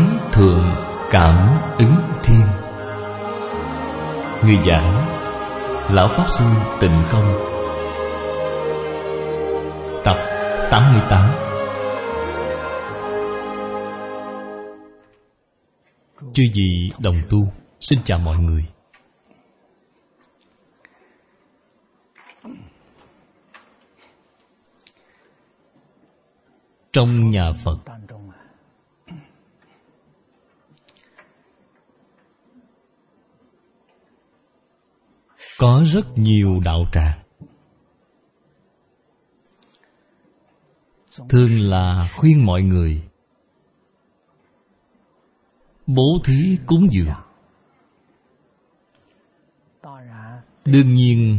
thượng cảm ứng thiên. Người giảng Lão Pháp Sư Tịnh Không. Tập 88. Chư vị đồng tu, xin chào mọi người. Trong nhà Phật có rất nhiều đạo tràng, thường là khuyên mọi người bố thí cúng dường. Đương nhiên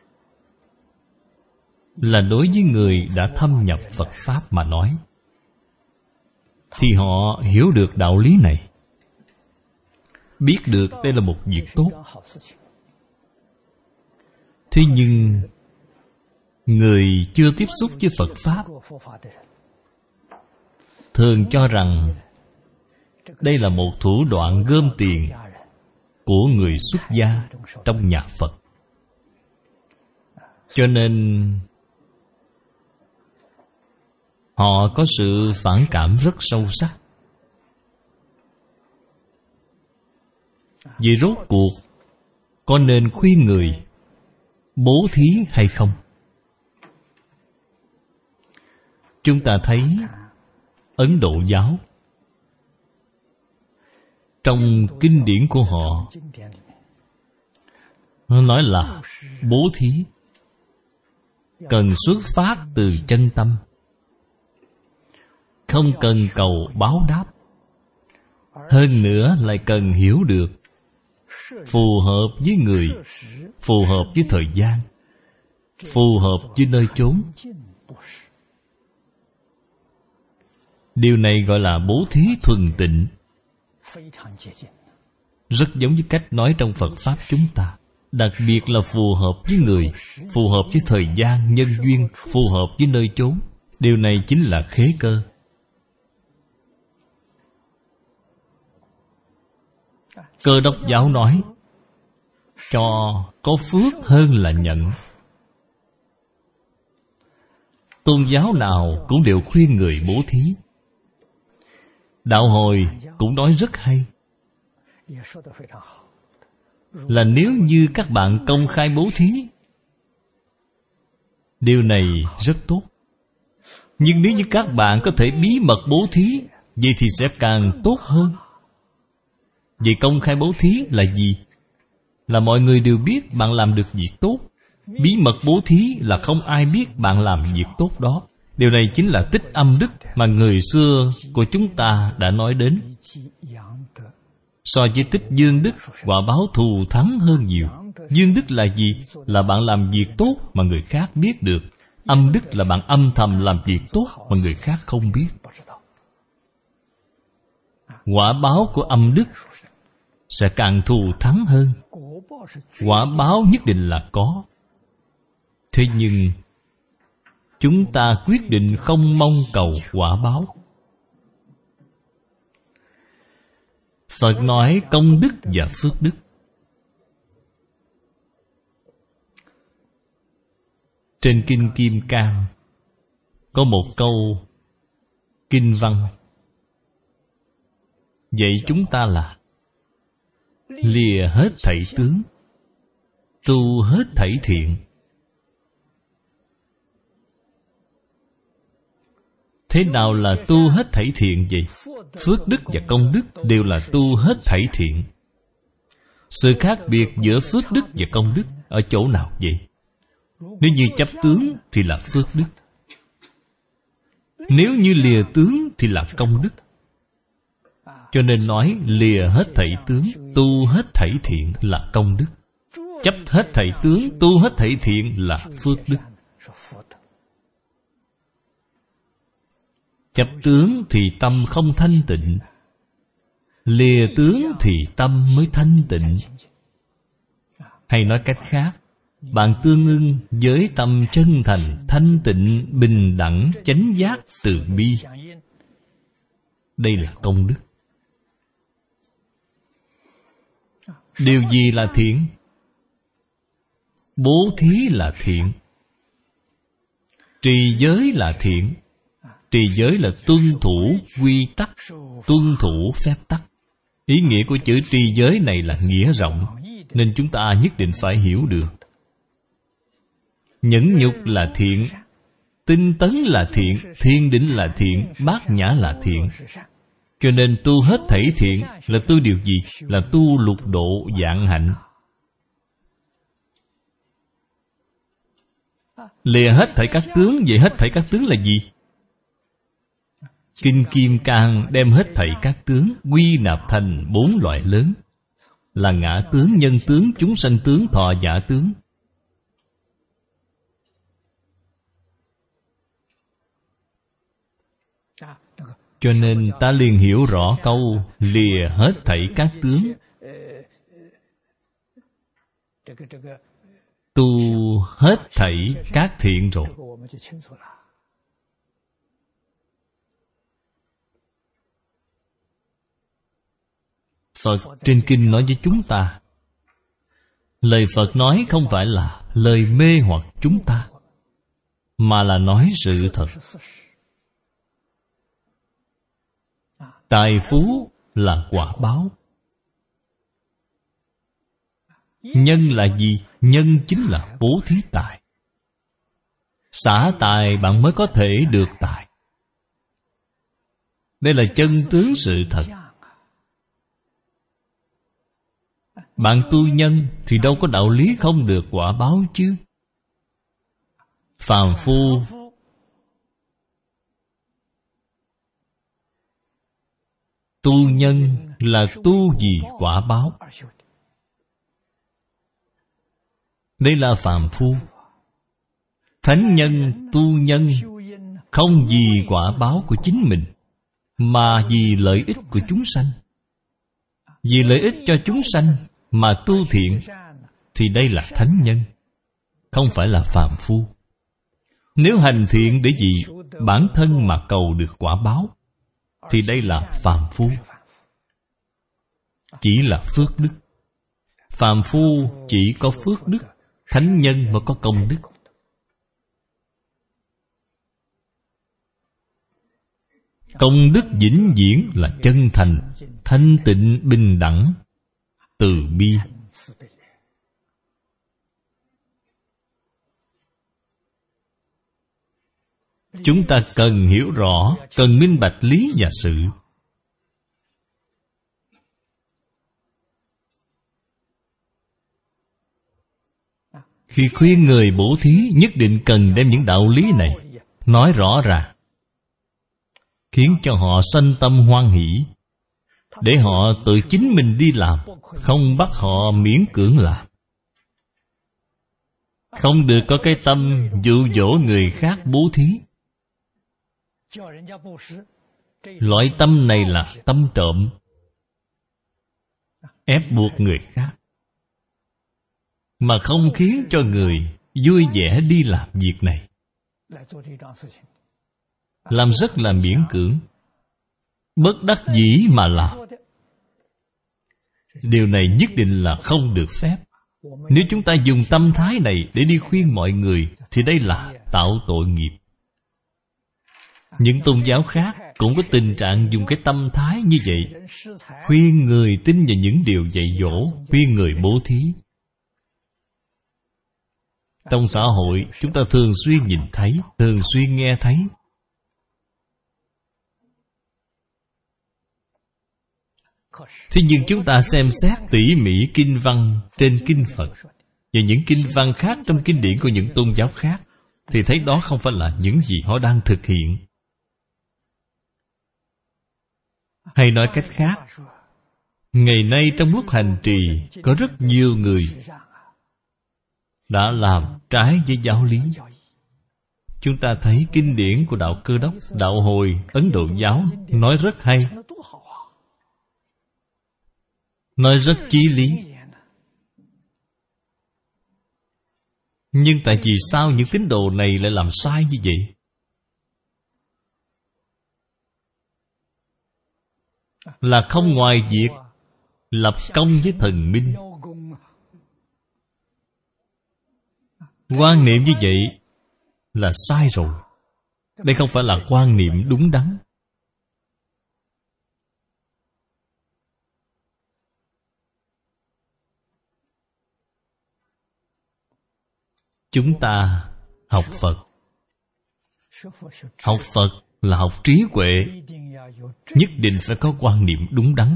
là đối với người đã thâm nhập Phật Pháp mà nói, thì họ hiểu được đạo lý này, biết được đây là một việc tốt. Thế nhưng người chưa tiếp xúc với Phật Pháp thường cho rằng đây là một thủ đoạn gom tiền của người xuất gia trong nhà Phật. Cho nên họ có sự phản cảm rất sâu sắc. Vậy rốt cuộc có nên khuyên người bố thí hay không? Chúng ta thấy Ấn Độ giáo, trong kinh điển của họ, nó nói là bố thí cần xuất phát từ chân tâm, không cần cầu báo đáp. Hơn nữa lại cần hiểu được phù hợp với người, phù hợp với thời gian, phù hợp với nơi chốn. Điều này gọi là bố thí thuần tịnh, rất giống với cách nói trong Phật Pháp chúng ta. Đặc biệt là phù hợp với người, phù hợp với thời gian, nhân duyên, phù hợp với nơi chốn. Điều này chính là khế cơ. Cơ đốc giáo nói cho có phước hơn là nhận. Tôn giáo nào cũng đều khuyên người bố thí. Đạo Hồi cũng nói rất hay, là nếu như các bạn công khai bố thí, điều này rất tốt. Nhưng nếu như các bạn có thể bí mật bố thí, vậy thì sẽ càng tốt hơn. Vậy công khai bố thí là gì? Là mọi người đều biết bạn làm được việc tốt. Bí mật bố thí là không ai biết bạn làm việc tốt đó. Điều này chính là tích âm đức mà người xưa của chúng ta đã nói đến. So với tích dương đức, quả báo thù thắng hơn nhiều. Dương đức là gì? Là bạn làm việc tốt mà người khác biết được. Âm đức là bạn âm thầm làm việc tốt mà người khác không biết. Quả báo của âm đức sẽ càng thù thắng hơn. Quả báo nhất định là có. Thế nhưng chúng ta quyết định không mong cầu quả báo. Phật nói công đức và phước đức. Trên Kinh Kim Cang có một câu kinh văn dạy chúng ta là: lìa hết thảy tướng, tu hết thảy thiện. Thế nào là tu hết thảy thiện vậy? Phước đức và công đức đều là tu hết thảy thiện. Sự khác biệt giữa phước đức và công đức ở chỗ nào vậy? Nếu như chấp tướng thì là phước đức, nếu như lìa tướng thì là công đức. Cho nên nói lìa hết thảy tướng, tu hết thảy thiện là công đức. Chấp hết thảy tướng, tu hết thảy thiện là phước đức. Chấp tướng thì tâm không thanh tịnh, lìa tướng thì tâm mới thanh tịnh. Hay nói cách khác, bạn tương ưng với tâm chân thành, thanh tịnh, bình đẳng, chánh giác, từ bi. Đây là công đức. Điều gì là thiện? Bố thí là thiện. Trì giới là thiện. Trì giới là tuân thủ quy tắc, tuân thủ phép tắc. Ý nghĩa của chữ trì giới này là nghĩa rộng, nên chúng ta nhất định phải hiểu được. Nhẫn nhục là thiện, tinh tấn là thiện, thiên đỉnh là thiện, bát nhã là thiện. Cho nên tu hết thảy thiện là tu điều gì? Là tu lục độ vạn hạnh. Lìa hết thảy các tướng. Vậy hết thảy các tướng là gì? Kinh Kim Cang đem hết thảy các tướng quy nạp thành 4 loại lớn, là ngã tướng, nhân tướng, chúng sanh tướng, thọ giả tướng. Cho nên ta liền hiểu rõ câu lìa hết thảy các tướng, tu hết thảy các thiện rồi. Phật trên kinh nói với chúng ta, lời Phật nói không phải là lời mê hoặc chúng ta, mà là nói sự thật. Tài phú là quả báo. Nhân là gì? Nhân chính là bố thí tài. Xả tài bạn mới có thể được tài. Đây là chân tướng sự thật. Bạn tu nhân thì đâu có đạo lý không được quả báo chứ. Phàm phu tu nhân là tu vì quả báo. Đây là phàm phu. Thánh nhân tu nhân không vì quả báo của chính mình, mà vì lợi ích của chúng sanh. Vì lợi ích cho chúng sanh mà tu thiện, thì đây là thánh nhân, không phải là phàm phu. Nếu hành thiện để vì bản thân mà cầu được quả báo, thì đây là phàm phu, chỉ là phước đức. Phàm phu chỉ có phước đức, thánh nhân mới có công đức. Công đức vĩnh viễn là chân thành, thanh tịnh, bình đẳng, từ bi. Chúng ta cần hiểu rõ, cần minh bạch lý và sự. Khi khuyên người bố thí, nhất định cần đem những đạo lý này nói rõ ràng, khiến cho họ sanh tâm hoan hỷ, để họ tự chính mình đi làm, không bắt họ miễn cưỡng làm. Không được có cái tâm dụ dỗ người khác bố thí. Loại tâm này là tâm trộm, ép buộc người khác, mà không khiến cho người vui vẻ đi làm việc này. Làm rất là miễn cưỡng, bất đắc dĩ mà làm. Điều này nhất định là không được phép. Nếu chúng ta dùng tâm thái này để đi khuyên mọi người, thì đây là tạo tội nghiệp. Những tôn giáo khác cũng có tình trạng dùng cái tâm thái như vậy, khuyên người tin vào những điều dạy dỗ, khuyên người bố thí. Trong xã hội, chúng ta thường xuyên nhìn thấy, thường xuyên nghe thấy. Thế nhưng chúng ta xem xét tỉ mỉ kinh văn trên kinh Phật và những kinh văn khác trong kinh điển của những tôn giáo khác, thì thấy đó không phải là những gì họ đang thực hiện. Hay nói cách khác, ngày nay trong lúc hành trì có rất nhiều người đã làm trái với giáo lý. Chúng ta thấy kinh điển của đạo Cơ Đốc, đạo Hồi, Ấn Độ giáo nói rất hay, nói rất chí lý. Nhưng tại vì sao những tín đồ này lại làm sai như vậy? Là không ngoài việc lập công với thần minh, Quan niệm như vậy là sai rồi. Đây không phải là quan niệm đúng đắn. Chúng ta học Phật. Học Phật là học trí huệ, nhất định phải có quan niệm đúng đắn.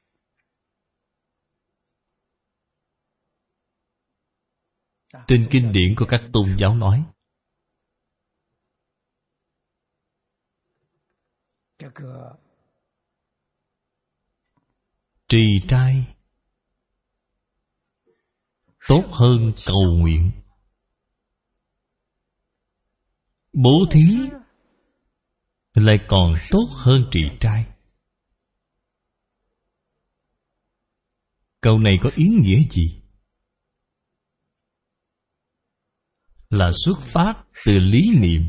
Trên kinh điển của các tôn giáo nói, trì trai tốt hơn cầu nguyện. Bố thí lại còn tốt hơn trì trai. Câu này có ý nghĩa gì? Là xuất phát từ lý niệm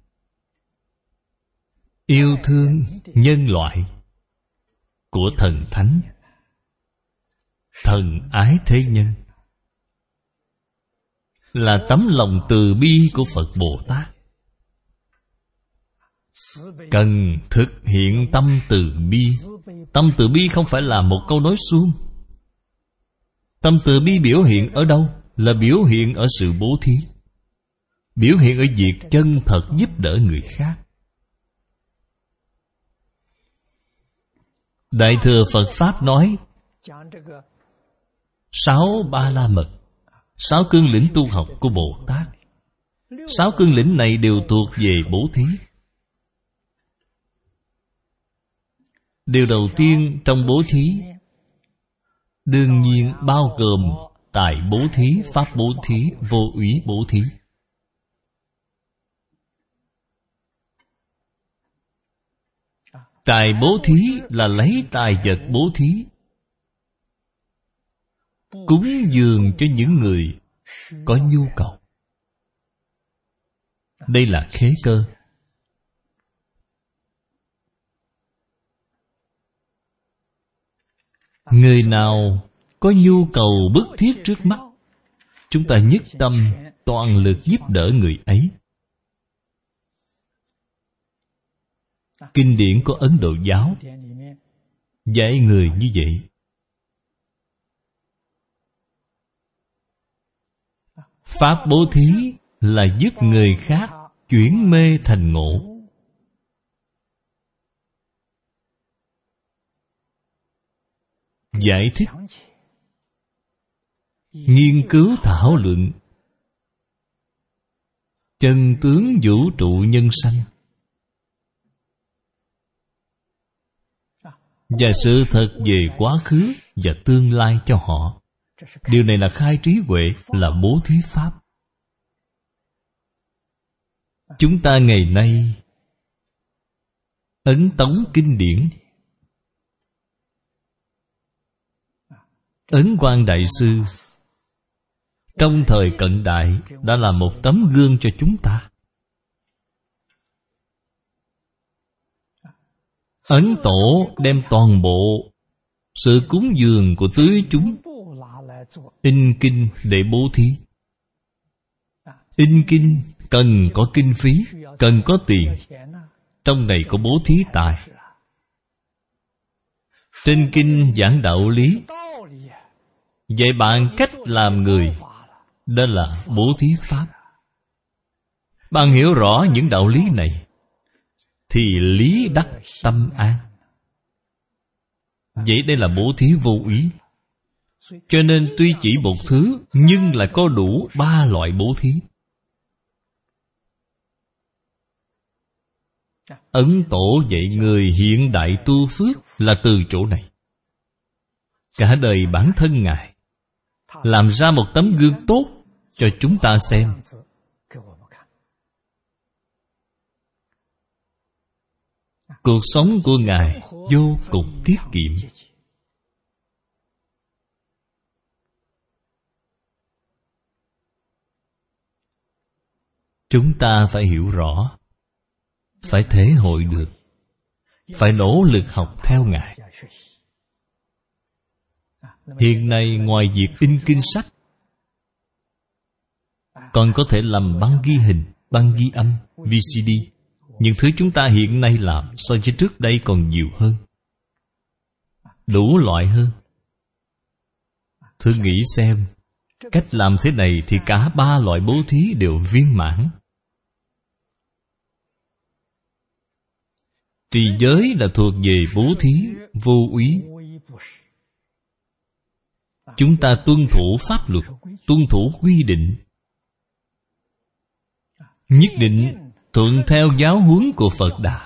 yêu thương nhân loại của thần thánh, thần ái thế nhân, là tấm lòng từ bi của Phật Bồ Tát. Cần thực hiện tâm từ bi. Tâm từ bi không phải là một câu nói suông. Tâm từ bi biểu hiện ở đâu? Là biểu hiện ở sự bố thí, biểu hiện ở việc chân thật giúp đỡ người khác. Đại thừa Phật Pháp nói 6 Ba La Mật, 6 cương lĩnh tu học của Bồ Tát. 6 cương lĩnh này đều thuộc về bố thí. Điều đầu tiên trong bố thí đương nhiên bao gồm tài bố thí, pháp bố thí, vô úy bố thí. Tài bố thí là lấy tài vật bố thí, cúng dường cho những người có nhu cầu. Đây là khế cơ. Người nào có nhu cầu bức thiết trước mắt, chúng ta nhất tâm toàn lực giúp đỡ người ấy. Kinh điển của Ấn Độ giáo dạy người như vậy. Pháp bố thí là giúp người khác chuyển mê thành ngộ. Giải thích, nghiên cứu thảo luận chân tướng vũ trụ nhân sanh và sự thật về quá khứ và tương lai cho họ. Điều này là khai trí huệ, là bố thí pháp. Chúng ta ngày nay ấn tống kinh điển, Ấn Quang Đại Sư trong thời cận đại đã là một tấm gương cho chúng ta. Ấn Tổ đem toàn bộ sự cúng dường của tứ chúng in kinh để bố thí. In kinh cần có kinh phí, cần có tiền. Trong này có bố thí tài. Trên kinh giảng đạo lý, dạy bạn cách làm người, đó là bố thí pháp. Bạn hiểu rõ những đạo lý này thì lý đắc tâm an. Vậy đây là bố thí vô úy. Cho nên tuy chỉ một thứ, nhưng lại có đủ 3 loại bố thí. Ấn Tổ dạy người hiện đại tu phước là từ chỗ này. Cả đời bản thân Ngài làm ra một tấm gương tốt cho chúng ta xem. Cuộc sống của Ngài vô cùng tiết kiệm. Chúng ta phải hiểu rõ, phải thể hội được, phải nỗ lực học theo Ngài. Hiện nay ngoài việc in kinh sách, Còn có thể làm băng ghi hình, băng ghi âm, VCD. Những thứ chúng ta hiện nay làm so với trước đây còn nhiều hơn, đủ loại hơn. Thử nghĩ xem, cách làm thế này thì cả 3 loại bố thí đều viên mãn. Trì giới là thuộc về bố thí vô úy. Chúng ta tuân thủ pháp luật, tuân thủ quy định, nhất định thuận theo giáo huấn của Phật Đà.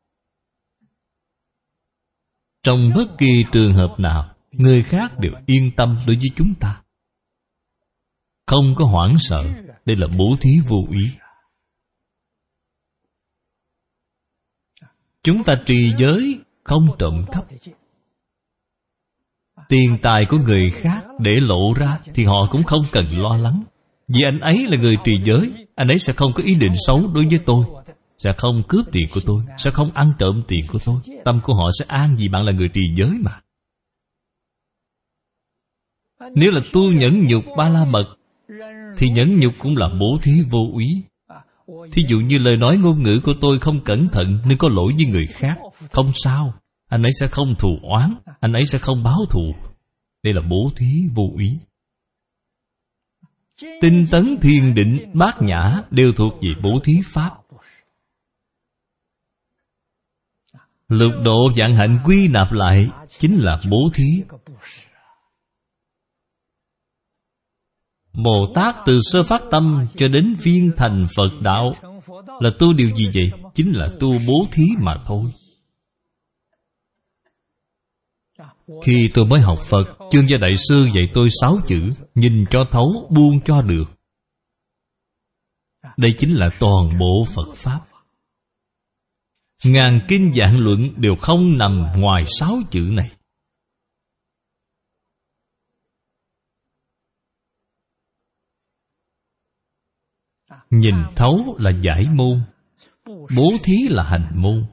Trong bất kỳ trường hợp nào, người khác đều yên tâm đối với chúng ta, không có hoảng sợ. Đây là bố thí vô úy. Chúng ta trì giới không trộm cắp. Tiền tài của người khác để lộ ra thì họ cũng không cần lo lắng. Vì anh ấy là người trì giới, anh ấy sẽ không có ý định xấu đối với tôi, sẽ không cướp tiền của tôi, sẽ không ăn trộm tiền của tôi. Tâm của họ sẽ an vì bạn là người trì giới mà. Nếu là tu nhẫn nhục ba la mật thì nhẫn nhục cũng là bố thí vô úy. Thí dụ như lời nói ngôn ngữ của tôi không cẩn thận nên có lỗi với người khác, không sao, anh ấy sẽ không thù oán, anh ấy sẽ không báo thù. Đây là bố thí vô úy. Tinh tấn thiền định bát nhã đều thuộc về bố thí pháp. Lục độ vạn hạnh quy nạp lại chính là bố thí. Bồ Tát từ sơ phát tâm cho đến viên thành Phật đạo là tu điều gì vậy? Chính là tu bố thí mà thôi. Khi tôi mới học Phật, Chương Gia Đại Sư dạy tôi 6 chữ: nhìn cho thấu, buông cho được. Đây chính là toàn bộ Phật Pháp. Ngàn kinh vạn luận đều không nằm ngoài 6 chữ này. Nhìn thấu là giải môn, bố thí là hành môn.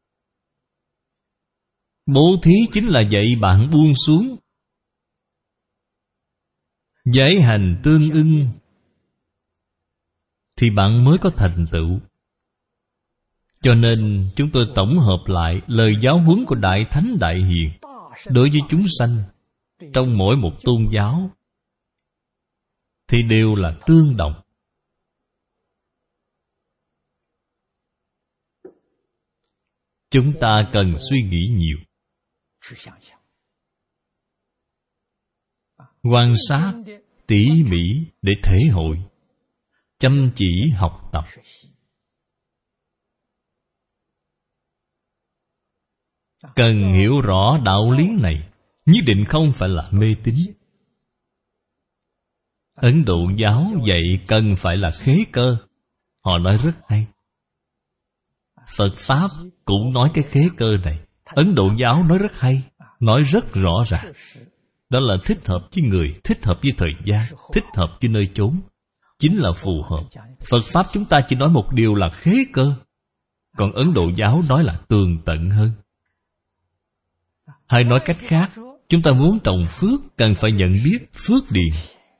Bố thí chính là dạy bạn buông xuống, giải hành tương ưng, thì bạn mới có thành tựu. Cho nên chúng tôi tổng hợp lại lời giáo huấn của Đại Thánh Đại Hiền đối với chúng sanh trong mỗi một tôn giáo thì đều là tương đồng. Chúng ta cần suy nghĩ nhiều, quan sát tỉ mỉ để thể hội, chăm chỉ học tập. Cần hiểu rõ đạo lý này, nhất định không phải là mê tín. Ấn Độ giáo dạy cần phải là khế cơ. Họ nói rất hay. Phật Pháp cũng nói cái khế cơ này. Ấn Độ giáo nói rất hay, nói rất rõ ràng. Đó là thích hợp với người, thích hợp với thời gian, thích hợp với nơi chốn, chính là phù hợp. Phật Pháp chúng ta chỉ nói một điều là khế cơ, còn Ấn Độ giáo nói là tường tận hơn. Hay nói cách khác, chúng ta muốn trồng phước cần phải nhận biết phước điền.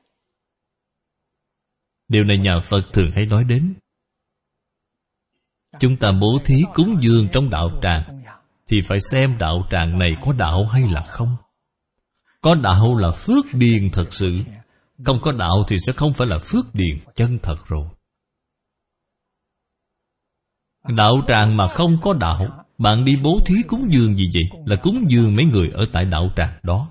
Điều này nhà Phật thường hay nói đến. Chúng ta bố thí cúng dường trong đạo tràng thì phải xem đạo tràng này có đạo hay là không. Có đạo là phước điền thật sự, không có đạo thì sẽ không phải là phước điền chân thật rồi. Đạo tràng mà không có đạo, bạn đi bố thí cúng dường gì vậy? Là cúng dường mấy người ở tại đạo tràng đó.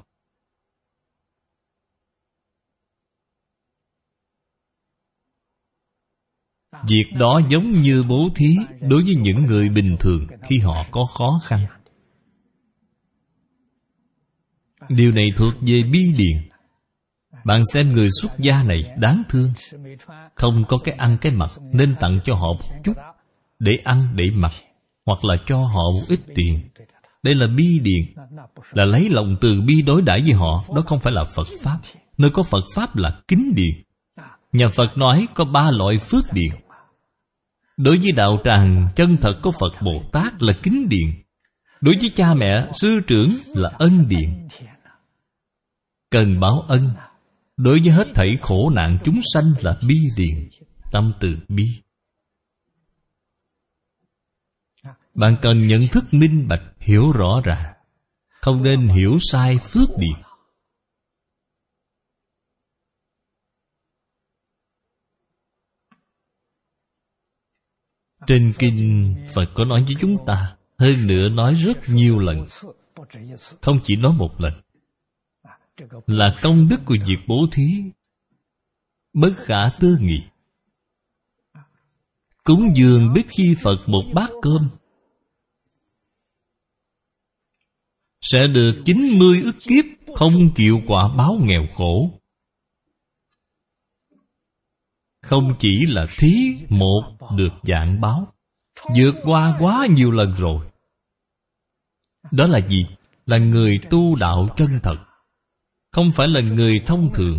Việc đó giống như bố thí đối với những người bình thường khi họ có khó khăn. Điều này thuộc về bi điền. Bạn xem người xuất gia này đáng thương, không có cái ăn cái mặc, nên tặng cho họ một chút để ăn để mặc, hoặc là cho họ một ít tiền. Đây là bi điền, là lấy lòng từ bi đối đãi với họ. Đó không phải là Phật Pháp. Nơi có Phật Pháp là kính điền. Nhà Phật nói có 3 loại phước điền. Đối với đạo tràng chân thật có Phật Bồ Tát là kính điền. Đối với cha mẹ, sư trưởng là ân điền. Cần báo ân, Đối với hết thảy khổ nạn chúng sanh là bi liền, tâm từ bi. Bạn cần nhận thức minh bạch, hiểu rõ ràng, không nên hiểu sai phước điền. Trên kinh Phật có nói với chúng ta, hơn nữa nói rất nhiều lần, không chỉ nói một lần, là công đức của việc bố thí bất khả tư nghị. Cúng dường Bích Chi Phật một bát cơm sẽ được 90 ức kiếp không chịu quả báo nghèo khổ. Không chỉ là thí một được vạn báo, vượt qua quá nhiều lần rồi. Đó là gì? Là người tu đạo chân thật, không phải là người thông thường.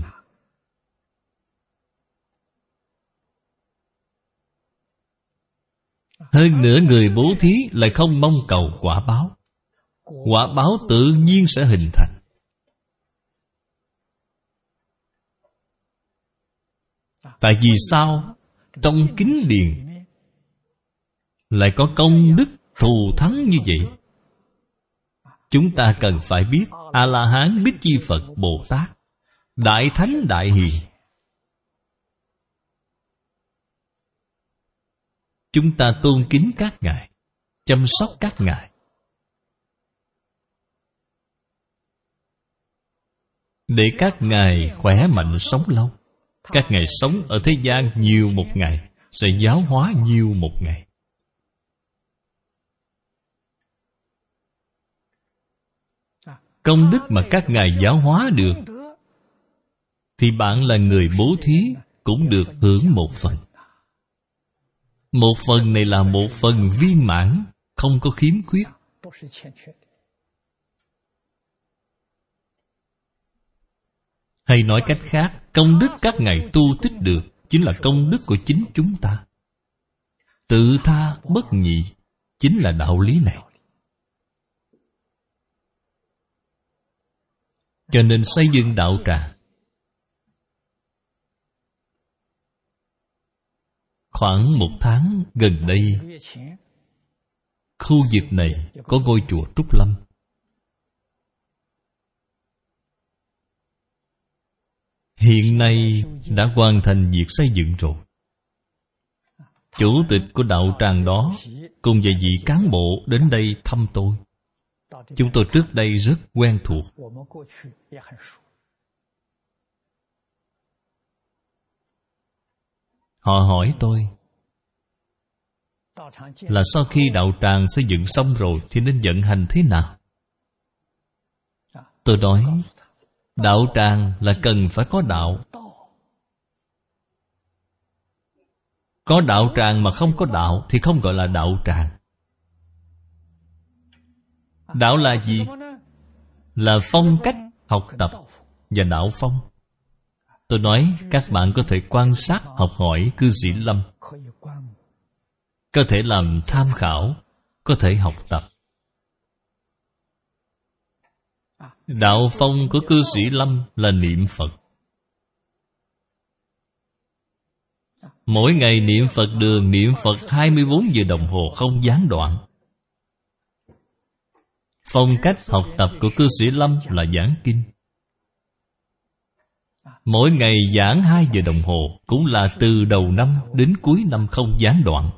Hơn nữa người bố thí lại không mong cầu quả báo. Quả báo tự nhiên sẽ hình thành. Tại vì sao? Trong kinh điển lại có công đức thù thắng như vậy. Chúng ta cần phải biết A-la-hán Bích Chi Phật Bồ Tát, Đại Thánh Đại Hiền, chúng ta tôn kính các ngài, chăm sóc các ngài, để các ngài khỏe mạnh sống lâu. Các ngài sống ở thế gian nhiều một ngày, sẽ giáo hóa nhiều một ngày. Công đức mà các ngài giáo hóa được, thì bạn là người bố thí cũng được hưởng một phần. Một phần này là một phần viên mãn, không có khiếm khuyết. Hay nói cách khác, công đức các ngài tu tích được chính là công đức của chính chúng ta. Tự tha bất nhị chính là đạo lý này. Cho nên xây dựng đạo tràng, khoảng 1 tháng gần đây, khu vực này có ngôi chùa Trúc Lâm. Hiện nay đã hoàn thành việc xây dựng rồi. Chủ tịch của đạo tràng đó cùng vài vị cán bộ đến đây thăm tôi. Chúng tôi trước đây rất quen thuộc. Họ hỏi tôi là sau khi đạo tràng xây dựng xong rồi thì nên vận hành thế nào? Tôi nói đạo tràng là cần phải có đạo. Có đạo tràng mà không có đạo thì không gọi là đạo tràng. Đạo là gì? Là phong cách học tập và đạo phong. Tôi nói các bạn có thể quan sát học hỏi cư sĩ Lâm, có thể làm tham khảo, có thể học tập. Đạo phong của cư sĩ Lâm là niệm Phật. Mỗi ngày niệm Phật đường, niệm Phật 24 giờ đồng hồ không gián đoạn. Phong cách học tập của cư sĩ Lâm là giảng kinh. Mỗi ngày giảng 2 giờ đồng hồ, cũng là từ đầu năm đến cuối năm không gián đoạn.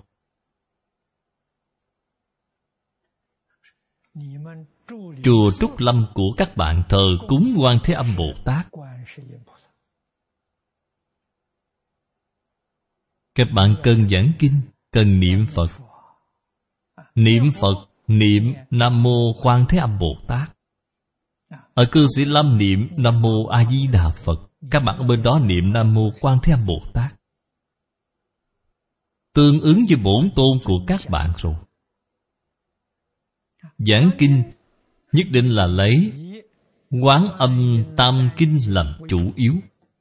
Chùa Trúc Lâm của các bạn thờ cúng Quan Thế Âm Bồ Tát. Các bạn cần giảng kinh, cần niệm Phật. Niệm Phật, niệm Nam Mô Quan Thế Âm Bồ Tát. Ở cư sĩ Lâm niệm Nam Mô A Di Đà Phật. Các bạn ở bên đó niệm Nam Mô Quan Thế Âm Bồ Tát. Tương ứng với bổn tôn của các bạn rồi. Giảng kinh nhất định là lấy Quán Âm Tam Kinh làm chủ yếu.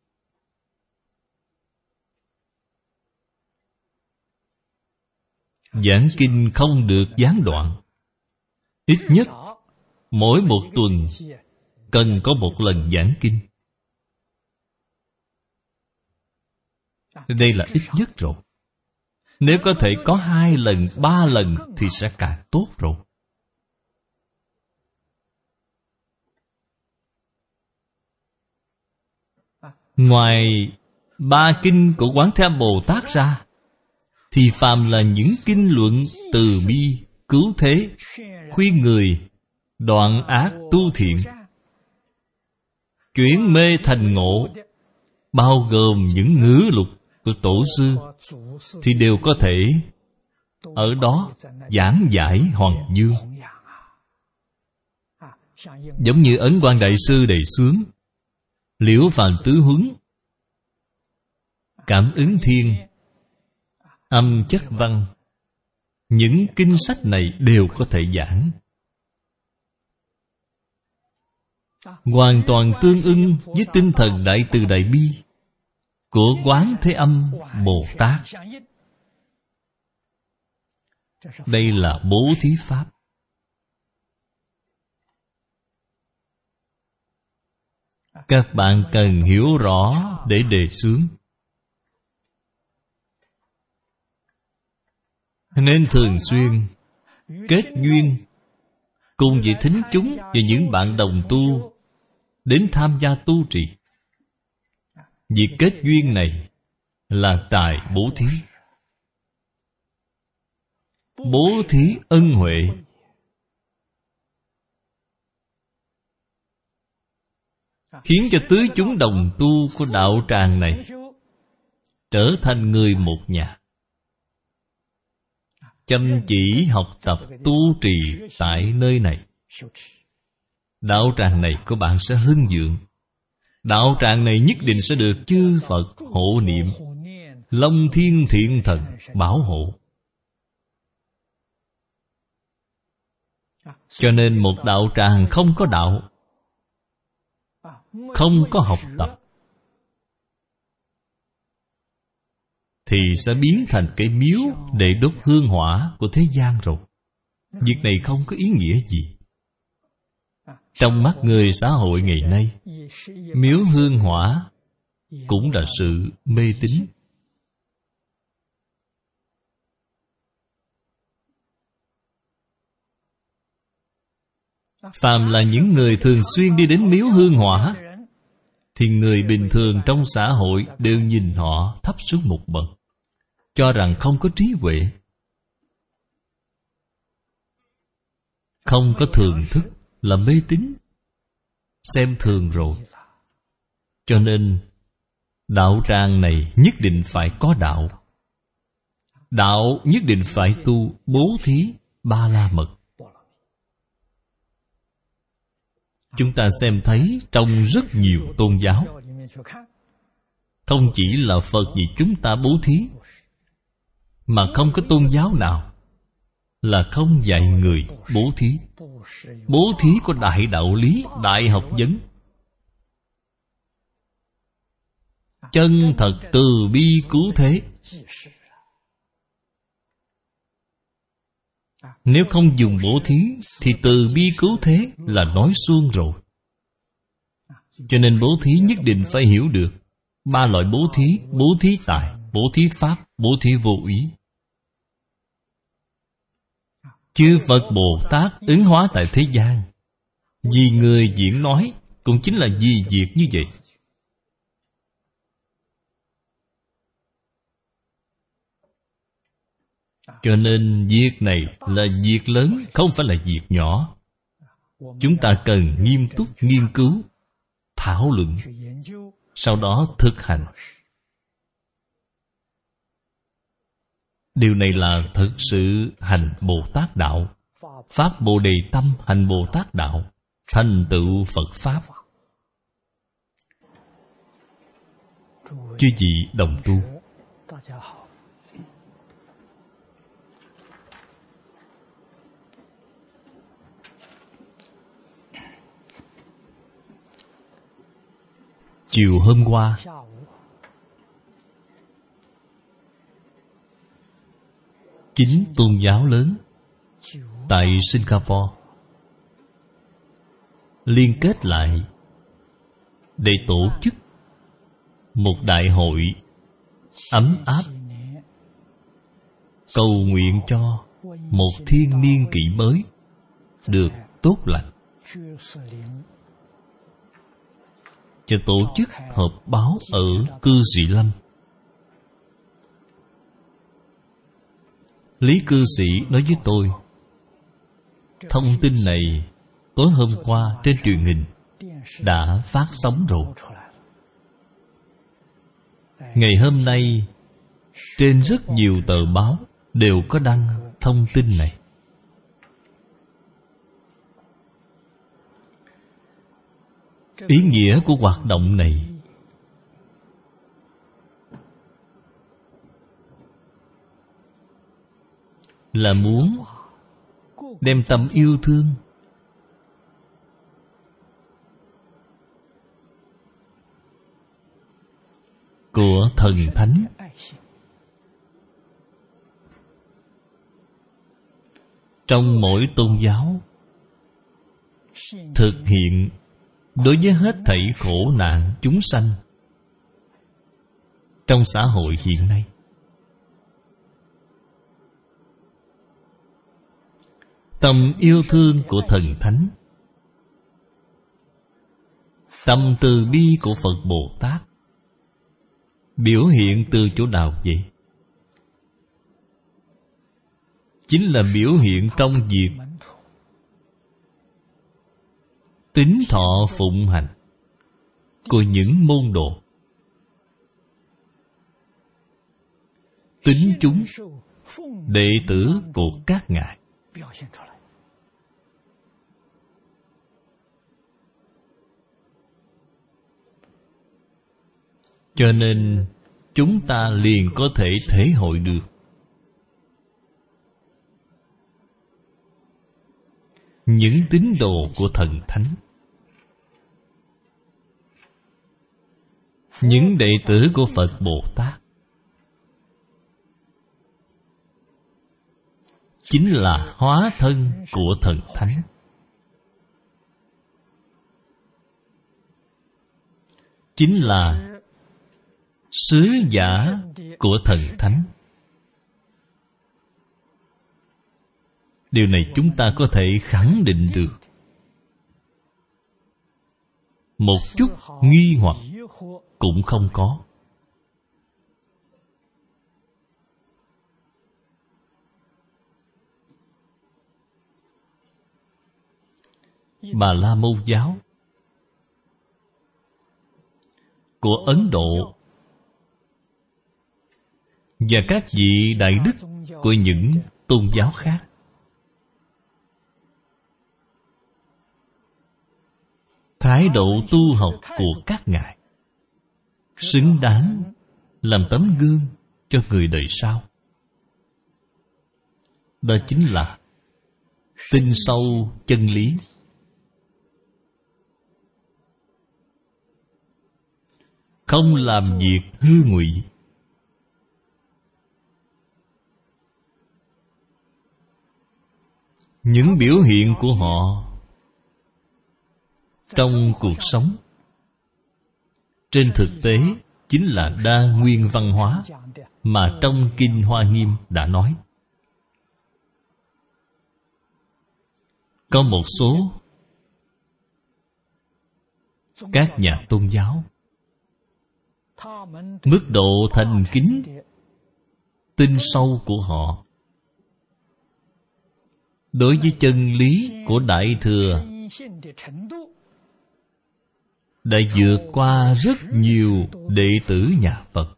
Giảng kinh không được gián đoạn. Ít nhất mỗi 1 tuần cần có 1 lần giảng kinh. Đây là ít nhất rồi. Nếu có thể có 2 lần, 3 lần thì sẽ càng tốt rồi. Ngoài 3 kinh của Quán Thế Âm Bồ Tát ra, thì phàm là những kinh luận từ bi, cứu thế, khuyên người đoạn ác tu thiện, chuyển mê thành ngộ, bao gồm những ngữ lục của tổ sư, thì đều có thể ở đó giảng giải Hoàng Dương. Giống như Ấn Quang Đại Sư đề xướng, Liễu Phàm Tứ Huấn, Cảm Ứng Thiên, Âm Chất Văn, những kinh sách này đều có thể giảng, hoàn toàn tương ưng với tinh thần Đại Từ Đại Bi của Quán Thế Âm Bồ Tát. Đây là bố thí pháp. Các bạn cần hiểu rõ để đề xướng. Nên thường xuyên kết duyên cùng với thính chúng và những bạn đồng tu đến tham gia tu trì. Việc kết duyên này là tài bố thí. Bố thí ân huệ. Khiến cho tứ chúng đồng tu của đạo tràng này trở thành người một nhà, chăm chỉ học tập tu trì tại nơi này. Đạo tràng này của bạn sẽ hưng vượng. Đạo tràng này nhất định sẽ được chư Phật hộ niệm, Long Thiên Thiện Thần bảo hộ. Cho nên một đạo tràng không có đạo, không có học tập, thì sẽ biến thành cái miếu để đốt hương hỏa của thế gian rồi. Việc này không có ý nghĩa gì. Trong mắt người xã hội ngày nay, miếu hương hỏa cũng là sự mê tín. Phàm là những người thường xuyên đi đến miếu hương hỏa, thì người bình thường trong xã hội đều nhìn họ thấp xuống một bậc, cho rằng không có trí huệ, không có thường thức, là mê tín, xem thường rồi. Cho nên đạo tràng này nhất định phải có đạo. Đạo nhất định phải tu bố thí ba la mật. Chúng ta xem thấy trong rất nhiều tôn giáo, không chỉ là Phật vì chúng ta bố thí, mà không có tôn giáo nào là không dạy người bố thí. Bố thí có đại đạo lý, đại học vấn, chân thật từ bi cứu thế. Nếu không dùng bố thí thì từ bi cứu thế là nói suông rồi. Cho nên bố thí nhất định phải hiểu được ba loại bố thí: bố thí tài, bố thí pháp, bố thí vô ý. Chư Phật Bồ Tát ứng hóa tại thế gian, vì người diễn nói, cũng chính là vì việc như vậy. Cho nên việc này là việc lớn, không phải là việc nhỏ. Chúng ta cần nghiêm túc nghiên cứu, thảo luận, sau đó thực hành. Điều này là thực sự hành Bồ Tát Đạo. Phát Bồ Đề Tâm hành Bồ Tát Đạo, thành tựu Phật Pháp. Chư vị đồng tu, chiều hôm qua, chín tôn giáo lớn tại Singapore liên kết lại để tổ chức một đại hội ấm áp, cầu nguyện cho một thiên niên kỷ mới được tốt lành, cho tổ chức họp báo ở Cư Sĩ Lâm. Lý cư sĩ nói với tôi, thông tin này tối hôm qua trên truyền hình đã phát sóng rồi. Ngày hôm nay trên rất nhiều tờ báo đều có đăng thông tin này. Ý nghĩa của hoạt động này là muốn đem tâm yêu thương của thần thánh trong mỗi tôn giáo thực hiện đối với hết thảy khổ nạn chúng sanh trong xã hội hiện nay. Tâm yêu thương của thần thánh, tâm từ bi của Phật Bồ Tát biểu hiện từ chỗ nào vậy? Chính là biểu hiện trong việc tín thọ phụng hành của những môn đồ, tín chúng đệ tử của các ngài. Cho nên chúng ta liền có thể thể hội được những tín đồ của thần thánh, những đệ tử của Phật Bồ Tát chính là hóa thân của thần thánh. Chính là sứ giả của thần thánh. Điều này chúng ta có thể khẳng định được. Một chút nghi hoặc cũng không có. Bà La Môn giáo của Ấn Độ và các vị đại đức của những tôn giáo khác thái độ tu học của các ngài xứng đáng làm tấm gương cho người đời sau. Đó chính là tin sâu chân lý, không làm việc hư ngụy, những biểu hiện của họ trong cuộc sống trên thực tế chính là đa nguyên văn hóa mà trong Kinh Hoa Nghiêm đã nói. Có một số các nhà tôn giáo mức độ thành kính tin sâu của họ đối với chân lý của Đại Thừa đã vượt qua rất nhiều đệ tử nhà Phật.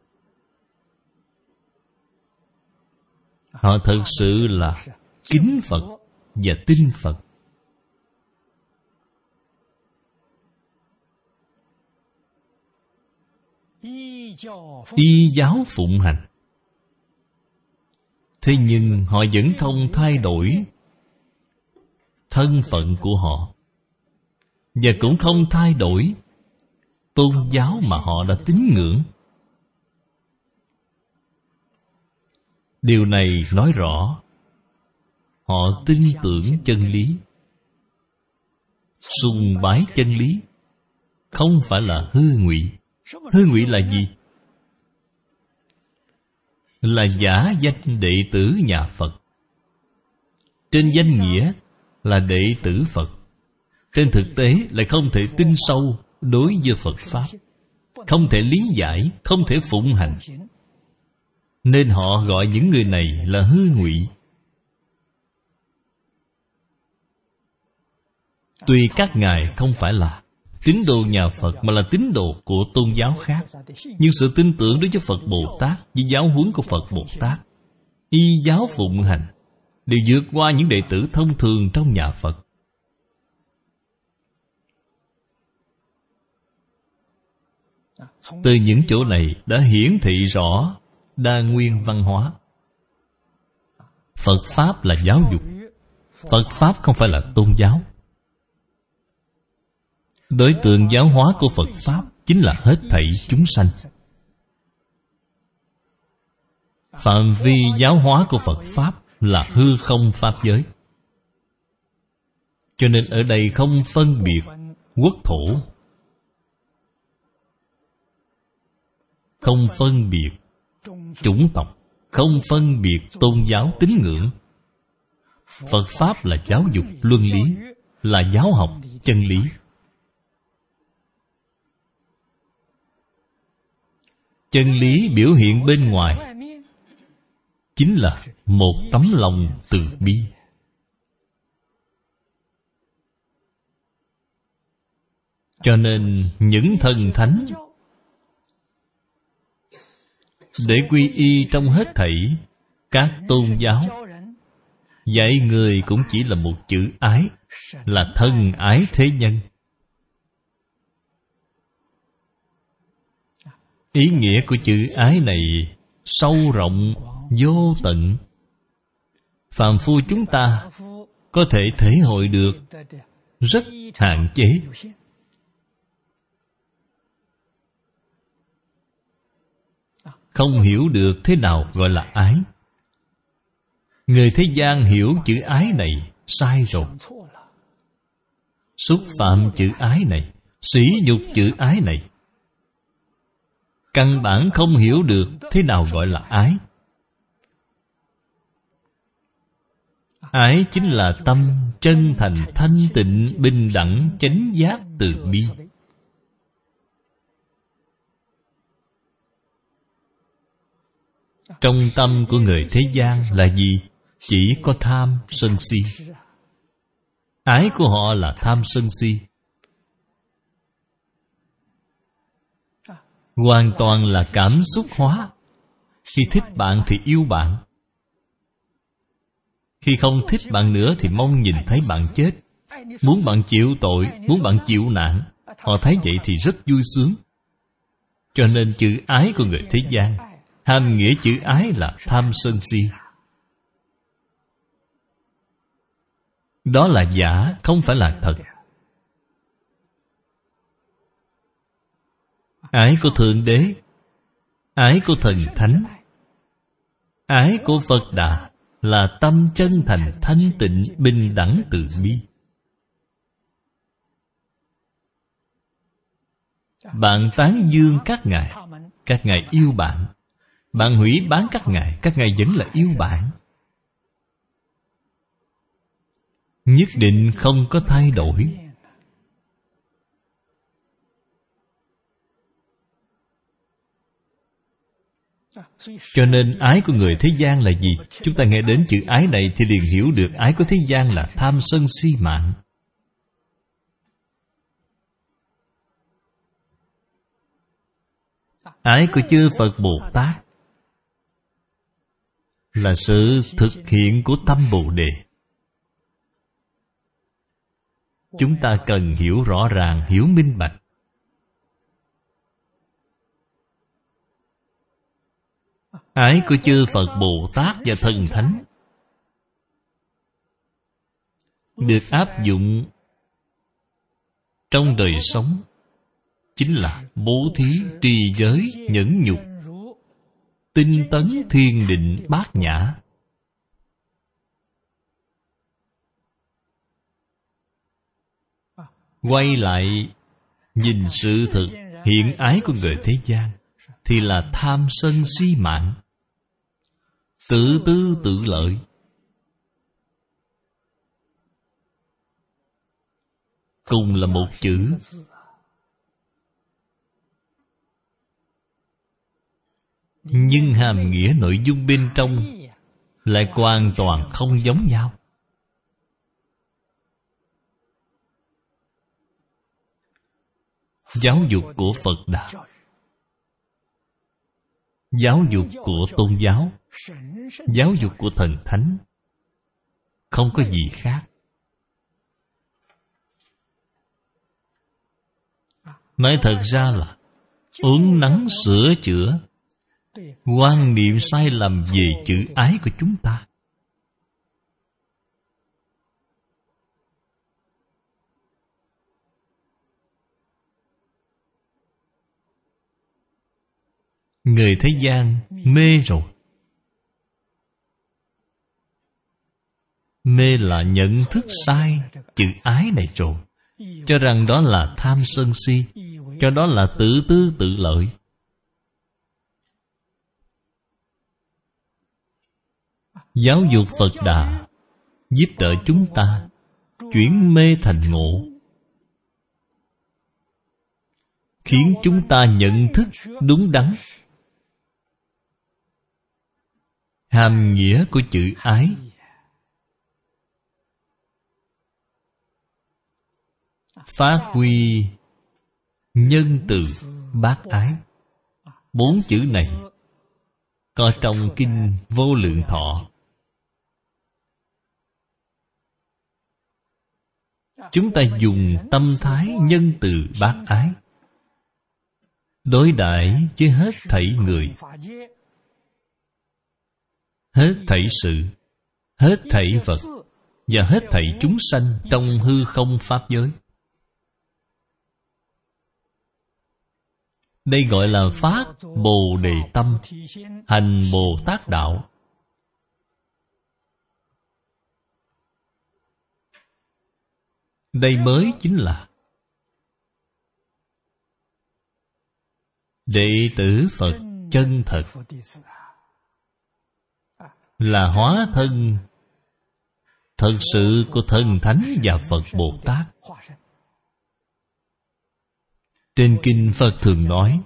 Họ thật sự là kính Phật và tin Phật. Y giáo phụng hành. Thế nhưng họ vẫn không thay đổi thân phận của họ, và cũng không thay đổi tôn giáo mà họ đã tín ngưỡng. Điều này nói rõ họ tin tưởng chân lý, sùng bái chân lý, không phải là hư ngụy. Hư ngụy là gì? là giả danh đệ tử nhà Phật. Trên danh nghĩa là đệ tử Phật, trên thực tế lại không thể tin sâu đối với Phật Pháp, không thể lý giải, không thể phụng hành, nên họ gọi những người này là hư ngụy. Tuy các ngài không phải là tín đồ nhà Phật mà là tín đồ của tôn giáo khác, nhưng sự tin tưởng đối với Phật Bồ Tát, với giáo huấn của Phật Bồ Tát, y giáo phụng hành, đều vượt qua những đệ tử thông thường trong nhà Phật. Từ những chỗ này đã hiển thị rõ đa nguyên văn hóa. Phật Pháp là giáo dục, Phật Pháp không phải là tôn giáo. Đối tượng giáo hóa của Phật Pháp chính là hết thảy chúng sanh. Phạm vi giáo hóa của Phật Pháp là hư không Pháp giới. Cho nên ở đây không phân biệt quốc thổ, không phân biệt chủng tộc, không phân biệt tôn giáo tín ngưỡng. Phật Pháp là giáo dục luân lý, là giáo học chân lý. Chân lý biểu hiện bên ngoài chính là một tấm lòng từ bi. Cho nên những thần thánh để quy y trong hết thảy các tôn giáo, dạy người cũng chỉ là một chữ ái, là thân ái thế nhân. Ý nghĩa của chữ ái này sâu rộng vô tận, phàm phu chúng ta có thể thể hội được rất hạn chế. Không hiểu được thế nào gọi là ái. Người thế gian hiểu chữ ái này sai rồi, xúc phạm chữ ái này, sỉ nhục chữ ái này, căn bản không hiểu được thế nào gọi là ái. Ái chính là tâm chân thành, thanh tịnh, bình đẳng, chánh giác, từ bi. Trong tâm của người thế gian là gì? Chỉ có tham, sân si. Ái của họ là tham, sân si. Hoàn toàn là cảm xúc hóa. Khi thích bạn thì yêu bạn, khi không thích bạn nữa thì mong nhìn thấy bạn chết, muốn bạn chịu tội, muốn bạn chịu nạn. Họ thấy vậy thì rất vui sướng. Cho nên chữ ái của người thế gian, hàm nghĩa chữ ái là tham sân si. Đó là giả, không phải là thật. Ái của Thượng Đế, ái của Thần Thánh, ái của Phật Đà là tâm chân thành, thanh tịnh, bình đẳng, từ bi. Bạn tán dương các ngài yêu bạn. Bạn hủy bán các ngài vẫn là yêu bạn. Nhất định không có thay đổi. Cho nên ái của người thế gian là gì? Chúng ta nghe đến chữ ái này thì liền hiểu được ái của thế gian là tham sân si mạng. Ái của chư Phật Bồ Tát là sự thực hiện của tâm Bồ Đề. Chúng ta cần hiểu rõ ràng, hiểu minh bạch. Ái của chư Phật Bồ Tát và Thần Thánh được áp dụng trong đời sống chính là bố thí, trì giới, nhẫn nhục, tinh tấn, thiền định, bát nhã. Quay lại nhìn sự thực hiện ái của người thế gian thì là tham sân si mạng. Tự tư tự lợi. Cùng là một chữ, nhưng hàm nghĩa nội dung bên trong lại hoàn toàn không giống nhau. Giáo dục của Phật Đạo, giáo dục của tôn giáo, giáo dục của thần thánh, không có gì khác. Nói thật ra là uốn nắn sửa chữa quan niệm sai lầm về chữ ái của chúng ta. Người thế gian mê rồi. Mê là nhận thức sai chữ ái này rồi, cho rằng đó là tham sân si, cho đó là tự tư tự lợi. Giáo dục Phật Đà giúp đỡ chúng ta chuyển mê thành ngộ, khiến chúng ta nhận thức đúng đắn hàm nghĩa của chữ ái. Phát huy nhân từ bác ái. 4 chữ này có trong Kinh Vô Lượng Thọ. Chúng ta dùng tâm thái nhân từ bác ái đối đãi với hết thảy người, hết thảy sự, hết thảy vật và hết thảy chúng sanh trong hư không pháp giới. Đây gọi là phát Bồ Đề tâm, hành Bồ Tát đạo. Đây mới chính là đệ tử Phật chân thật, là hóa thân thật sự của thần thánh và Phật Bồ Tát. Trên kinh Phật thường nói,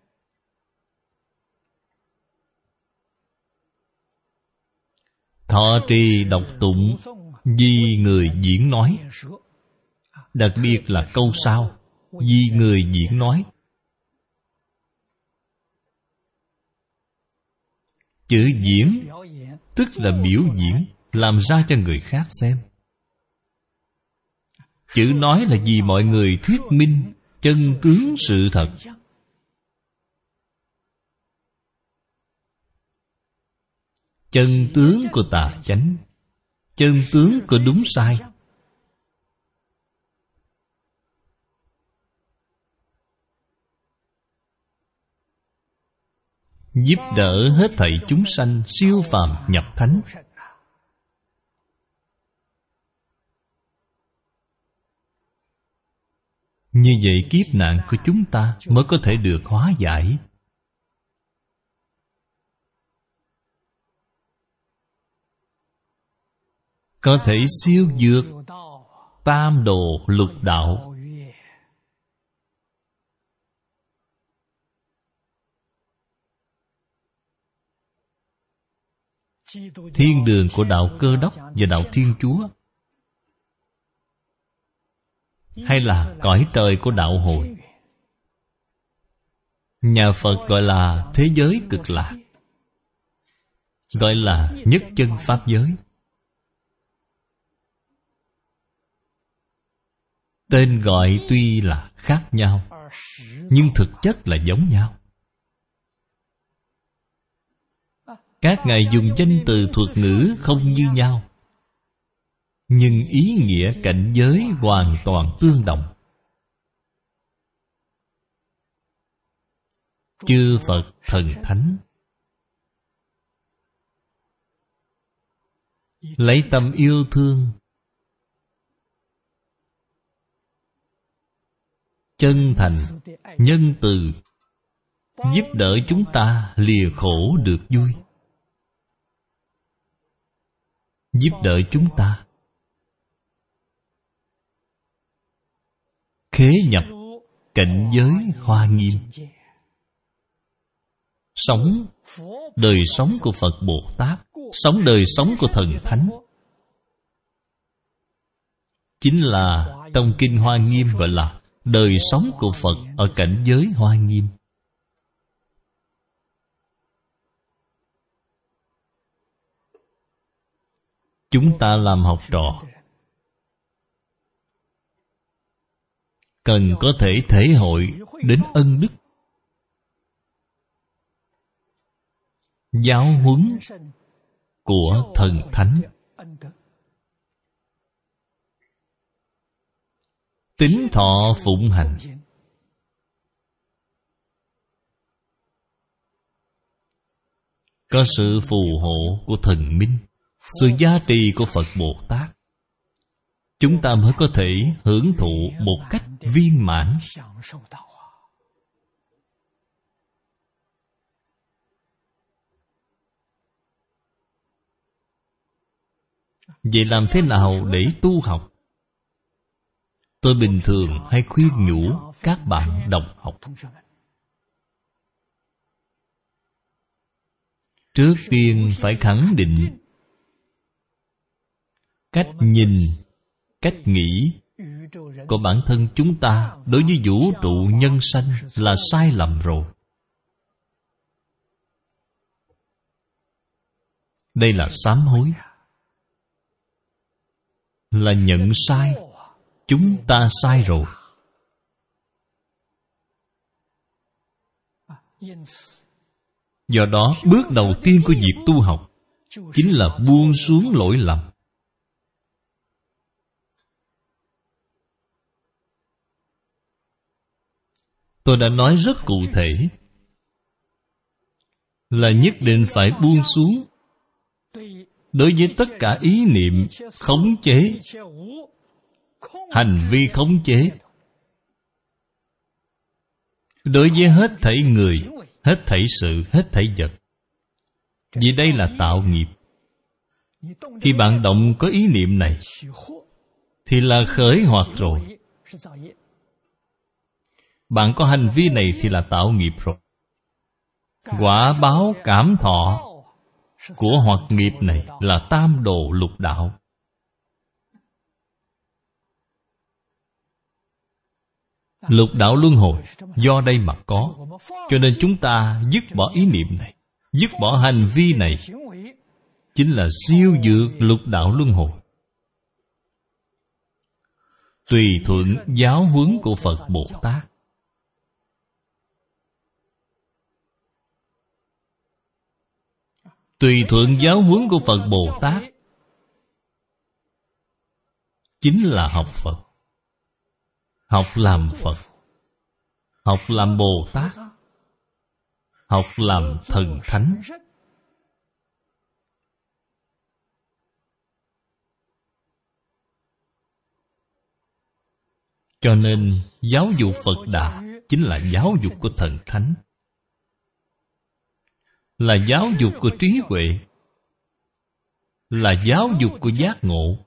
thọ trì đọc tụng vì người diễn nói. Đặc biệt là câu sau, vì người diễn nói. Chữ diễn tức là biểu diễn, làm ra cho người khác xem. Chữ nói là vì mọi người thuyết minh chân tướng sự thật. Chân tướng của tà chánh, chân tướng của đúng sai. Giúp đỡ hết thảy chúng sanh siêu phàm nhập thánh. Như vậy kiếp nạn của chúng ta mới có thể được hóa giải. Có thể siêu vượt tam đồ lục đạo. Thiên đường của đạo Cơ Đốc và đạo Thiên Chúa, hay là cõi trời của đạo Hồi. Nhà Phật gọi là thế giới cực lạc, gọi là nhất chân pháp giới. Tên gọi tuy là khác nhau, nhưng thực chất là giống nhau. Các ngài dùng danh từ thuật ngữ không như nhau, nhưng ý nghĩa cảnh giới hoàn toàn tương đồng. Chư Phật thần thánh lấy tâm yêu thương, chân thành, nhân từ giúp đỡ chúng ta lìa khổ được vui. giúp đỡ chúng ta khế nhập cảnh giới Hoa Nghiêm, sống đời sống của Phật Bồ Tát, sống đời sống của Thần Thánh. Chính là trong Kinh Hoa Nghiêm gọi là đời sống của Phật ở cảnh giới Hoa Nghiêm. Chúng ta làm học trò cần có thể thể hội đến ân đức giáo huấn của Thần Thánh, tín thọ phụng hành, có sự phù hộ của thần minh, sự gia trì của Phật Bồ Tát, chúng ta mới có thể hưởng thụ một cách viên mãn. Vậy làm thế nào để tu học? Tôi bình thường hay khuyên nhủ các bạn đồng học, trước tiên phải khẳng định cách nhìn, cách nghĩ của bản thân chúng ta đối với vũ trụ nhân sanh là sai lầm rồi. Đây là sám hối, là nhận sai. Chúng ta sai rồi. Do đó, bước đầu tiên của việc tu học chính là buông xuống lỗi lầm. Tôi đã nói rất cụ thể là nhất định phải buông xuống đối với tất cả ý niệm khống chế, hành vi khống chế, đối với hết thảy người, hết thảy sự, hết thảy vật. Vì đây là tạo nghiệp. Khi bạn động có ý niệm này thì là khởi hoạt rồi. Bạn có hành vi này thì là tạo nghiệp rồi. Quả báo cảm thọ của hoạt nghiệp này là tam đồ lục đạo. Lục đạo luân hồi do đây mà có. Cho nên chúng ta dứt bỏ ý niệm này, dứt bỏ hành vi này, chính là siêu vượt lục đạo luân hồi. Tùy thuận giáo huấn của Phật Bồ Tát. Tùy thuận giáo huấn của Phật Bồ Tát chính là học Phật, học làm Phật, học làm Bồ Tát, học làm Thần Thánh. Cho nên giáo dục Phật Đà chính là giáo dục của Thần Thánh, là giáo dục của trí huệ, là giáo dục của giác ngộ.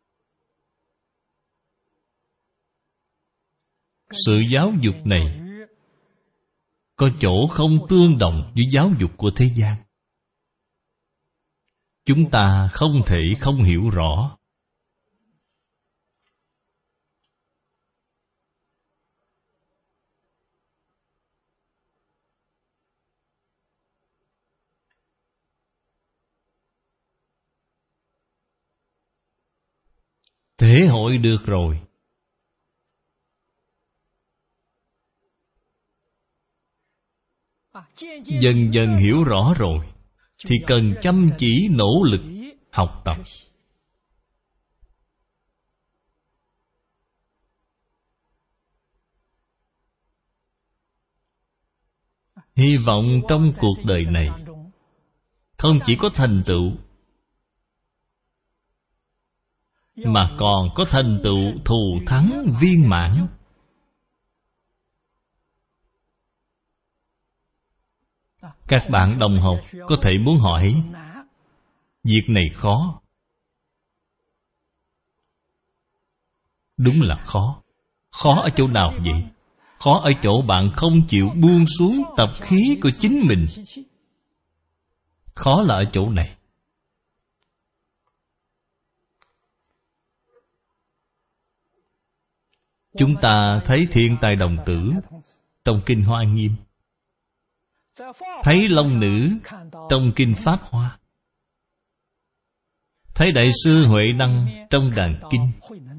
Sự giáo dục này có chỗ không tương đồng với giáo dục của thế gian. Chúng ta không thể không hiểu rõ. Thể hội được rồi, dần dần hiểu rõ rồi, thì cần chăm chỉ nỗ lực học tập. Hy vọng trong cuộc đời này không chỉ có thành tựu, mà còn có thành tựu thù thắng viên mãn. Các bạn đồng học có thể muốn hỏi, việc này khó, Đúng là khó. Khó ở chỗ nào vậy? Khó ở chỗ bạn không chịu buông xuống tập khí của chính mình. Khó là ở chỗ này. Chúng ta thấy Thiên Tài Đồng Tử trong Kinh Hoa Nghiêm, thấy Long Nữ trong Kinh Pháp Hoa, thấy Đại sư Huệ Năng trong Đàn Kinh.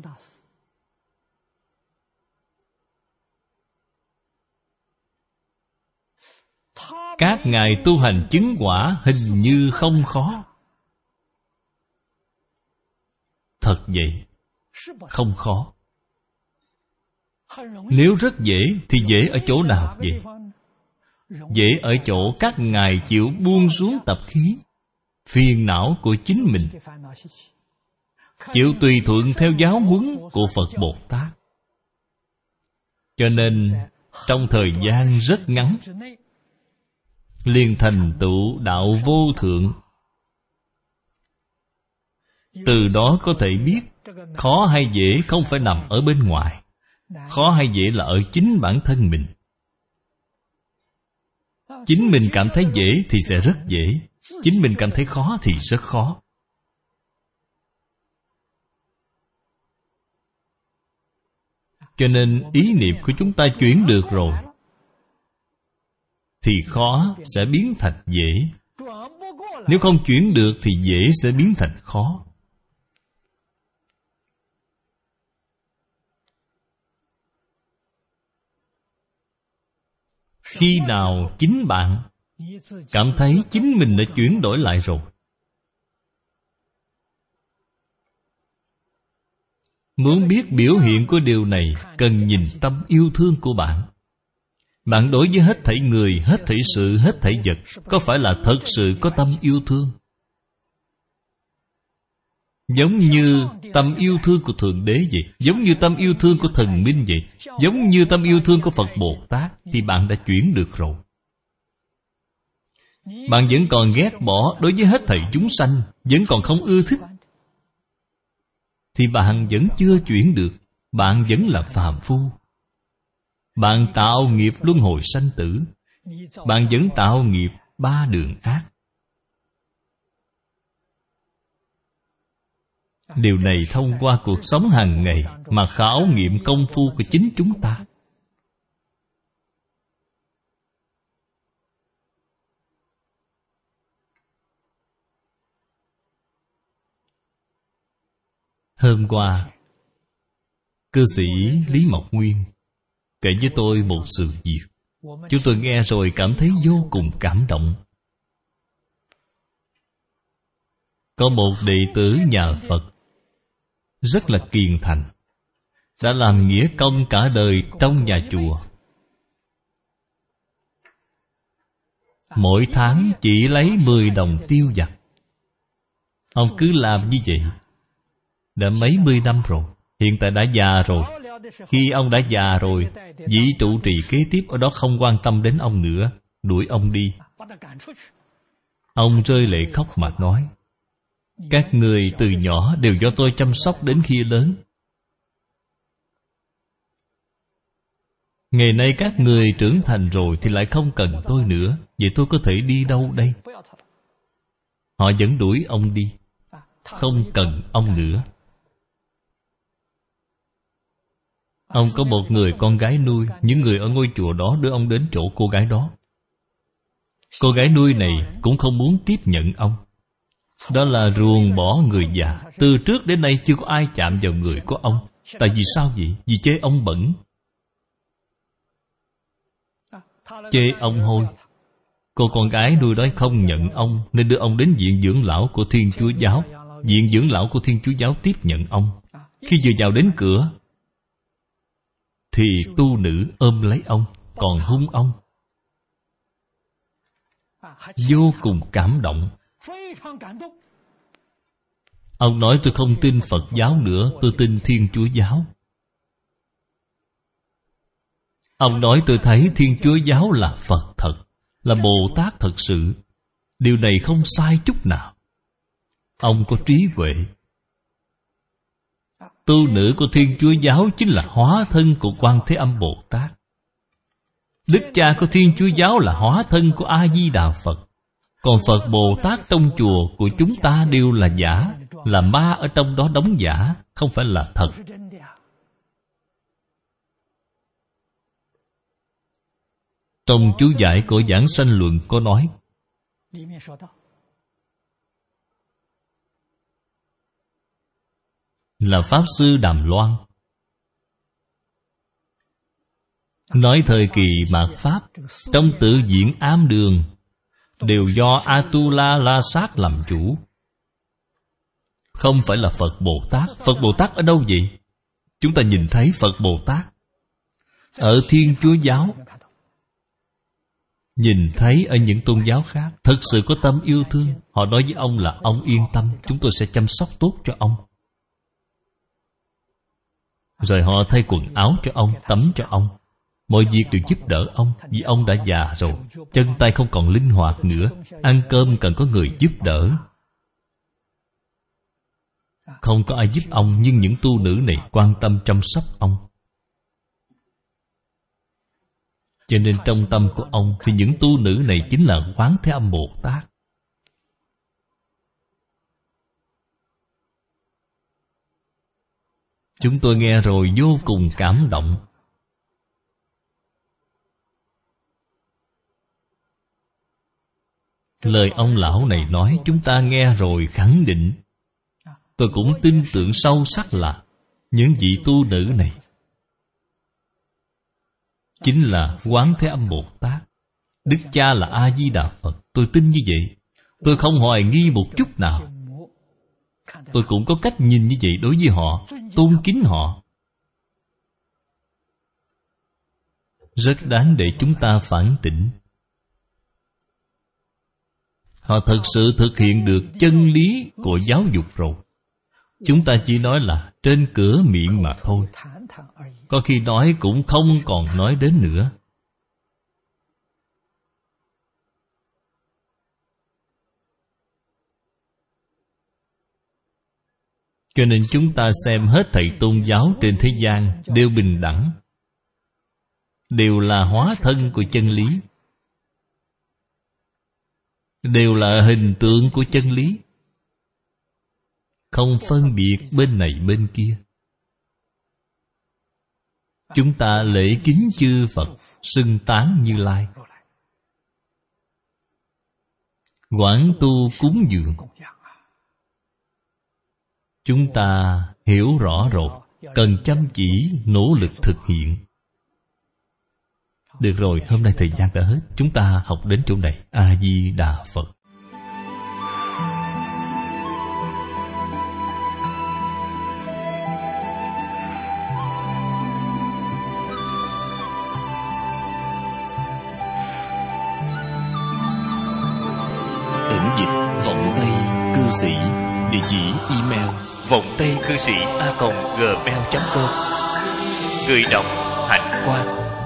Các ngài tu hành chứng quả hình như không khó. Thật vậy, không khó. Nếu rất dễ thì dễ ở chỗ nào vậy? Dễ ở chỗ các ngài chịu buông xuống tập khí, phiền não của chính mình, chịu tùy thuận theo giáo huấn của Phật Bồ Tát. Cho nên trong thời gian rất ngắn liền thành tựu đạo vô thượng. Từ đó có thể biết khó hay dễ không phải nằm ở bên ngoài. Khó hay dễ là ở chính bản thân mình. Chính mình cảm thấy dễ thì sẽ rất dễ, chính mình cảm thấy khó thì rất khó. Cho nên ý niệm của chúng ta chuyển được rồi thì khó sẽ biến thành dễ. Nếu không chuyển được thì dễ sẽ biến thành khó. Khi nào chính bạn cảm thấy chính mình đã chuyển đổi lại rồi, muốn biết biểu hiện của điều này, cần nhìn tâm yêu thương của bạn. Bạn đối với hết thảy người, hết thảy sự, hết thảy vật, có phải là thật sự có tâm yêu thương? Giống như tâm yêu thương của Thượng Đế vậy, giống như tâm yêu thương của thần minh vậy, giống như tâm yêu thương của Phật Bồ Tát, thì bạn đã chuyển được rồi. Bạn vẫn còn ghét bỏ đối với hết thảy chúng sanh, vẫn còn không ưa thích, thì bạn vẫn chưa chuyển được. Bạn vẫn là phàm phu. Bạn tạo nghiệp luân hồi sanh tử. Bạn vẫn tạo nghiệp ba đường ác. Điều này thông qua cuộc sống hàng ngày mà khảo nghiệm công phu của chính chúng ta. Hôm qua, cư sĩ Lý Mộc Nguyên kể với tôi một sự việc. Chúng tôi nghe rồi cảm thấy vô cùng cảm động. Có một đệ tử nhà Phật rất là kiền thành, đã làm nghĩa công cả đời trong nhà chùa. Mỗi tháng chỉ lấy 10 đồng tiêu vặt. Ông cứ làm như vậy đã mấy mươi năm rồi. Hiện tại đã già rồi. Khi ông đã già rồi, vị trụ trì kế tiếp ở đó không quan tâm đến ông nữa, đuổi ông đi. Ông rơi lệ khóc mà nói: các người từ nhỏ đều do tôi chăm sóc đến khi lớn. Ngày nay các người trưởng thành rồi thì lại không cần tôi nữa. Vậy tôi có thể đi đâu đây? Họ vẫn đuổi ông đi, không cần ông nữa. Ông có một người con gái nuôi. Những người ở ngôi chùa đó đưa ông đến chỗ cô gái đó. Cô gái nuôi này cũng không muốn tiếp nhận ông. Đó là ruồng bỏ người già. Từ trước đến nay chưa có ai chạm vào người của ông. Tại vì sao vậy? Vì chê ông bẩn, chê ông hôi. Cô con gái nuôi đó không nhận ông, nên đưa ông đến viện dưỡng lão của Thiên Chúa Giáo. Viện dưỡng lão của Thiên Chúa Giáo tiếp nhận ông. Khi vừa vào đến cửa thì tu nữ ôm lấy ông, còn hung ông. Vô cùng cảm động. Ông nói: tôi không tin Phật giáo nữa, tôi tin Thiên Chúa Giáo. Ông nói: tôi thấy Thiên Chúa Giáo là Phật thật, là Bồ Tát thật sự. Điều này không sai chút nào. Ông có trí huệ. Tu nữ của Thiên Chúa giáo chính là hóa thân của Quan Thế Âm Bồ Tát. Đức cha của Thiên Chúa giáo là hóa thân của A-di-đà Phật. Còn Phật Bồ Tát trong chùa của chúng ta đều là giả, là ma ở trong đó đóng giả, không phải là thật. Trong chú giải của Giảng Sanh Luận có nói, là Pháp Sư Đàm Loan nói thời kỳ mạt Pháp, trong tự viện Am Đường đều do Atula La Sát làm chủ, không phải là Phật Bồ Tát. Phật Bồ Tát ở đâu vậy? Chúng ta nhìn thấy Phật Bồ Tát ở Thiên Chúa giáo, nhìn thấy ở những tôn giáo khác, thật sự có tâm yêu thương. Họ nói với ông là ông yên tâm, chúng tôi sẽ chăm sóc tốt cho ông. Rồi họ thay quần áo cho ông, tắm cho ông, mọi việc đều giúp đỡ ông. Vì ông đã già rồi, chân tay không còn linh hoạt nữa, ăn cơm cần có người giúp đỡ. Không có ai giúp ông, nhưng những tu nữ này quan tâm chăm sóc ông. Cho nên trong tâm của ông thì những tu nữ này chính là Quán Thế Âm Bồ Tát. Chúng tôi nghe rồi vô cùng cảm động. Lời ông lão này nói chúng ta nghe rồi khẳng định. Tôi cũng tin tưởng sâu sắc là những vị tu nữ này chính là Quán Thế Âm Bồ Tát. Đức cha là A-di-đà Phật. Tôi tin như vậy. Tôi không hoài nghi một chút nào. Tôi cũng có cách nhìn như vậy đối với họ, tôn kính họ. Rất đáng để chúng ta phản tỉnh. Họ thật sự thực hiện được chân lý của giáo dục rồi. Chúng ta chỉ nói là trên cửa miệng mà thôi. Có khi nói cũng không còn nói đến nữa. Cho nên chúng ta xem hết thầy tôn giáo trên thế gian đều bình đẳng, đều là hóa thân của chân lý, đều là hình tượng của chân lý, không phân biệt bên này bên kia. Chúng ta lễ kính chư Phật, xưng tán Như Lai, quán tu cúng dường. Chúng ta hiểu rõ rồi, cần chăm chỉ nỗ lực thực hiện. Được rồi, hôm nay thời gian đã hết. Chúng ta học đến chỗ này. A-di-đà Phật. Tĩnh dịch Vọng Tây Cư Sĩ. Địa chỉ email vọng tây cư sĩ a.gmail.com. Người đọc Hạnh Quang.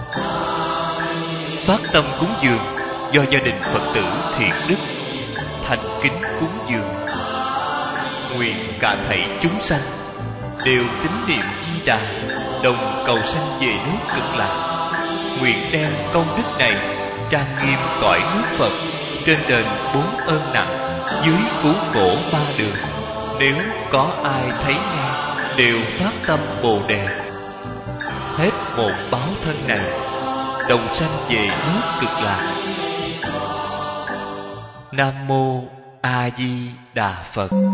Phát tâm cúng dường do gia đình Phật tử Thiện Đức thành kính cúng dường. Nguyện cả thảy chúng sanh đều tín niệm Di Đà, đồng cầu sanh về nước Cực Lạc. Nguyện đem công đức này trang nghiêm cõi nước Phật, trên đền 4 ơn nặng, dưới cứu khổ 3 đường. Nếu có ai thấy nghe đều phát tâm Bồ Đề, hết một báo thân này đồng sanh về nước Cực Lạc. Nam mô A Di Đà Phật.